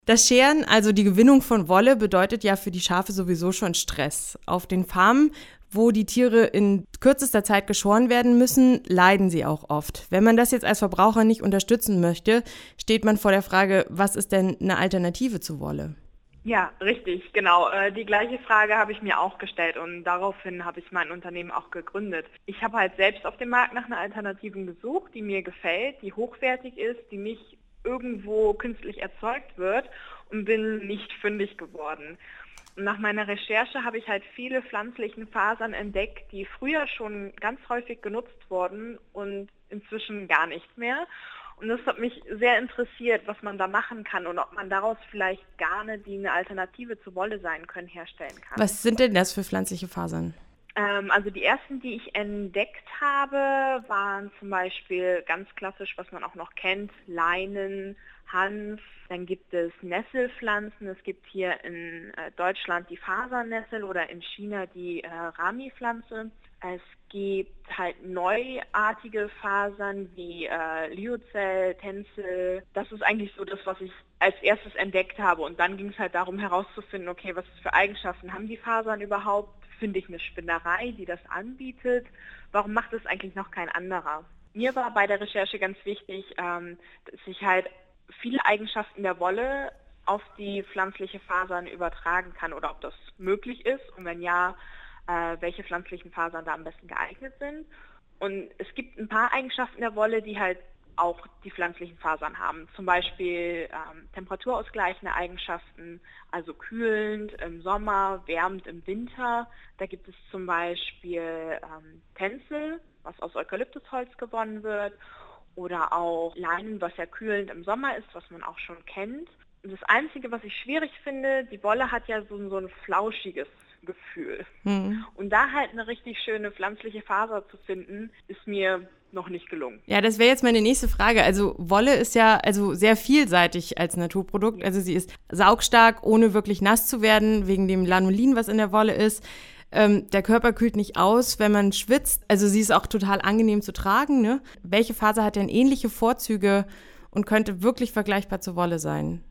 Das Scheren, also die Gewinnung von Wolle, bedeutet ja für die Schafe sowieso schon Stress. Auf den Farmen, wo die Tiere in kürzester Zeit geschoren werden müssen, leiden sie auch oft. Wenn man das jetzt als Verbraucher nicht unterstützen möchte, steht man vor der Frage, was ist denn eine Alternative zu Wolle? Ja, richtig, genau. Die gleiche Frage habe ich mir auch gestellt und daraufhin habe ich mein Unternehmen auch gegründet. Ich habe halt selbst auf dem Markt nach einer Alternative gesucht, die mir gefällt, die hochwertig ist, die nicht irgendwo künstlich erzeugt wird und bin nicht fündig geworden. Und nach meiner Recherche habe ich halt viele pflanzlichen Fasern entdeckt, die früher schon ganz häufig genutzt wurden und inzwischen gar nicht mehr. Und das hat mich sehr interessiert, was man da machen kann und ob man daraus vielleicht Garne, die eine Alternative zu Wolle sein können, herstellen kann. Was sind denn das für pflanzliche Fasern? Also die ersten, die ich entdeckt habe, waren zum Beispiel ganz klassisch, was man auch noch kennt, Leinen, Hanf. Dann gibt es Nesselpflanzen. Es gibt hier in Deutschland die Fasernessel oder in China die Rami-Pflanze. Es gibt halt neuartige Fasern wie Lyocell, Tencel. Das ist eigentlich so das, was ich als erstes entdeckt habe. Und dann ging es halt darum herauszufinden, okay, was für Eigenschaften haben die Fasern überhaupt? Finde ich eine Spinnerei, die das anbietet? Warum macht es eigentlich noch kein anderer? Mir war bei der Recherche ganz wichtig, dass ich halt viele Eigenschaften der Wolle auf die pflanzliche Fasern übertragen kann oder ob das möglich ist und wenn ja, welche pflanzlichen Fasern da am besten geeignet sind. Und es gibt ein paar Eigenschaften der Wolle, die halt auch die pflanzlichen Fasern haben. Zum Beispiel temperaturausgleichende Eigenschaften, also kühlend im Sommer, wärmend im Winter. Da gibt es zum Beispiel Tencel, was aus Eukalyptusholz gewonnen wird, oder auch Leinen, was ja kühlend im Sommer ist, was man auch schon kennt. Und das Einzige, was ich schwierig finde, die Wolle hat ja so ein flauschiges Gefühl. Und da halt eine richtig schöne pflanzliche Faser zu finden, ist mir noch nicht gelungen. Ja, das wäre jetzt meine nächste Frage. Also Wolle ist ja also sehr vielseitig als Naturprodukt. Also sie ist saugstark, ohne wirklich nass zu werden, wegen dem Lanolin, was in der Wolle ist. Der Körper kühlt nicht aus, wenn man schwitzt. Also sie ist auch total angenehm zu tragen. Ne? Welche Faser hat denn ähnliche Vorzüge und könnte wirklich vergleichbar zur Wolle sein?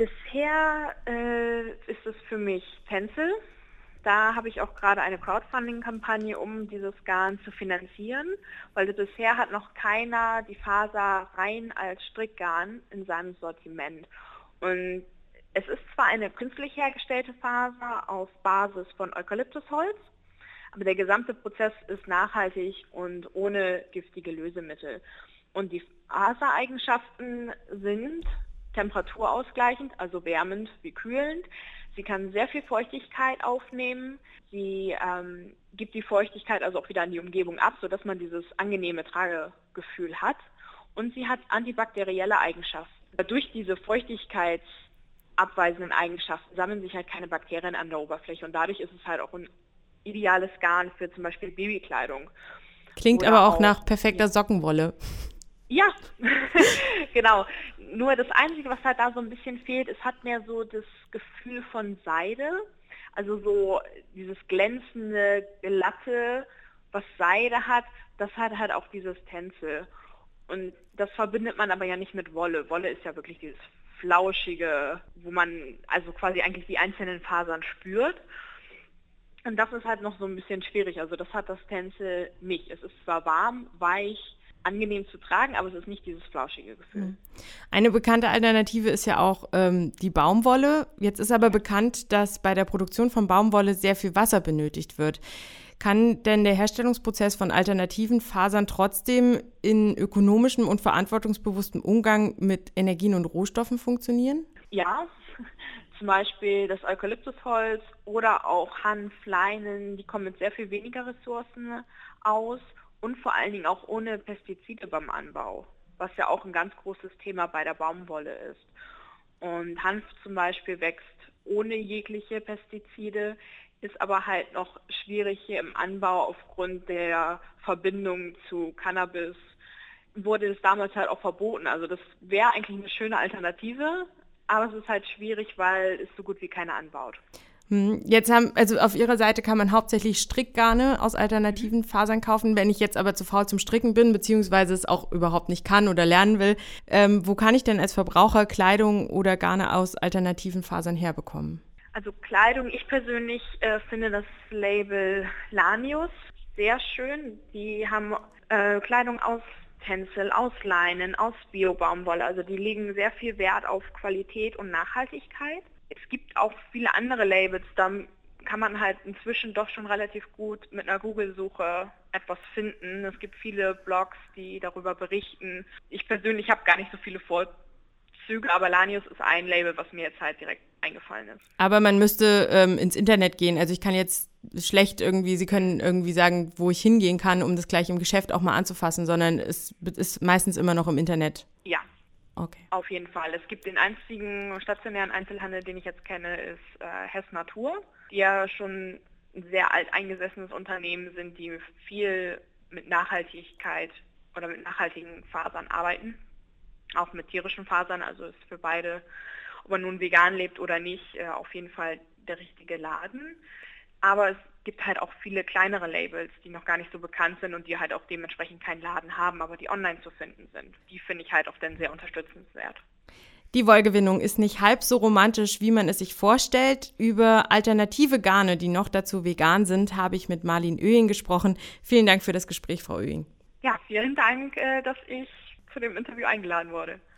Bisher ist es für mich Tencel. Da habe ich auch gerade eine Crowdfunding-Kampagne, um dieses Garn zu finanzieren, weil bisher hat noch keiner die Faser rein als Strickgarn in seinem Sortiment. Und es ist zwar eine künstlich hergestellte Faser auf Basis von Eukalyptusholz, aber der gesamte Prozess ist nachhaltig und ohne giftige Lösemittel. Und die Fasereigenschaften sind temperaturausgleichend, also wärmend wie kühlend. Sie kann sehr viel Feuchtigkeit aufnehmen. Sie gibt die Feuchtigkeit also auch wieder an die Umgebung ab, sodass man dieses angenehme Tragegefühl hat. Und sie hat antibakterielle Eigenschaften. Durch diese feuchtigkeitsabweisenden Eigenschaften sammeln sich halt keine Bakterien an der Oberfläche. Und dadurch ist es halt auch ein ideales Garn für zum Beispiel Babykleidung. Klingt Oder aber auch nach perfekter Sockenwolle. Ja, genau. Nur das Einzige, was halt da so ein bisschen fehlt, es hat mehr so das Gefühl von Seide. Also so dieses glänzende, glatte, was Seide hat, das hat halt auch dieses Tencel. Und das verbindet man aber ja nicht mit Wolle. Wolle ist ja wirklich dieses Flauschige, wo man also quasi eigentlich die einzelnen Fasern spürt. Und das ist halt noch so ein bisschen schwierig. Also das hat das Tencel nicht. Es ist zwar warm, weich, angenehm zu tragen, aber es ist nicht dieses flauschige Gefühl. Eine bekannte Alternative ist ja auch die Baumwolle. Jetzt ist aber bekannt, dass bei der Produktion von Baumwolle sehr viel Wasser benötigt wird. Kann denn der Herstellungsprozess von alternativen Fasern trotzdem in ökonomischem und verantwortungsbewusstem Umgang mit Energien und Rohstoffen funktionieren? Ja, zum Beispiel das Eukalyptusholz oder auch Hanf, Leinen, die kommen mit sehr viel weniger Ressourcen aus. Und vor allen Dingen auch ohne Pestizide beim Anbau, was ja auch ein ganz großes Thema bei der Baumwolle ist. Und Hanf zum Beispiel wächst ohne jegliche Pestizide, ist aber halt noch schwierig hier im Anbau aufgrund der Verbindung zu Cannabis. Wurde es damals halt auch verboten. Also das wäre eigentlich eine schöne Alternative, aber es ist halt schwierig, weil es so gut wie keiner anbaut. Jetzt also auf Ihrer Seite kann man hauptsächlich Strickgarne aus alternativen Fasern kaufen. Wenn ich jetzt aber zu faul zum Stricken bin, beziehungsweise es auch überhaupt nicht kann oder lernen will, wo kann ich denn als Verbraucher Kleidung oder Garne aus alternativen Fasern herbekommen? Also Kleidung, ich persönlich finde das Label Lanius sehr schön. Die haben Kleidung aus Tencel, aus Leinen, aus Bio-Baumwolle. Also die legen sehr viel Wert auf Qualität und Nachhaltigkeit. Es gibt auch viele andere Labels, da kann man halt inzwischen doch schon relativ gut mit einer Google-Suche etwas finden. Es gibt viele Blogs, die darüber berichten. Ich persönlich habe gar nicht so viele Vorzüge, aber Lanius ist ein Label, was mir jetzt halt direkt eingefallen ist. Aber man müsste ins Internet gehen. Also ich kann jetzt schlecht Sie können irgendwie sagen, wo ich hingehen kann, um das gleich im Geschäft auch mal anzufassen, sondern es ist meistens immer noch im Internet. Ja. Okay. Auf jeden Fall. Es gibt den einzigen stationären Einzelhandel, den ich jetzt kenne, ist Hess Natur, die ja schon ein sehr alt eingesessenes Unternehmen sind, die viel mit Nachhaltigkeit oder mit nachhaltigen Fasern arbeiten, auch mit tierischen Fasern, also ist für beide, ob man nun vegan lebt oder nicht, auf jeden Fall der richtige Laden. Aber es gibt halt auch viele kleinere Labels, die noch gar nicht so bekannt sind und die halt auch dementsprechend keinen Laden haben, aber die online zu finden sind. Die finde ich halt auch dann sehr unterstützenswert. Die Wollgewinnung ist nicht halb so romantisch, wie man es sich vorstellt. Über alternative Garne, die noch dazu vegan sind, habe ich mit Marlin Oehing gesprochen. Vielen Dank für das Gespräch, Frau Oehing. Ja, vielen Dank, dass ich zu dem Interview eingeladen wurde.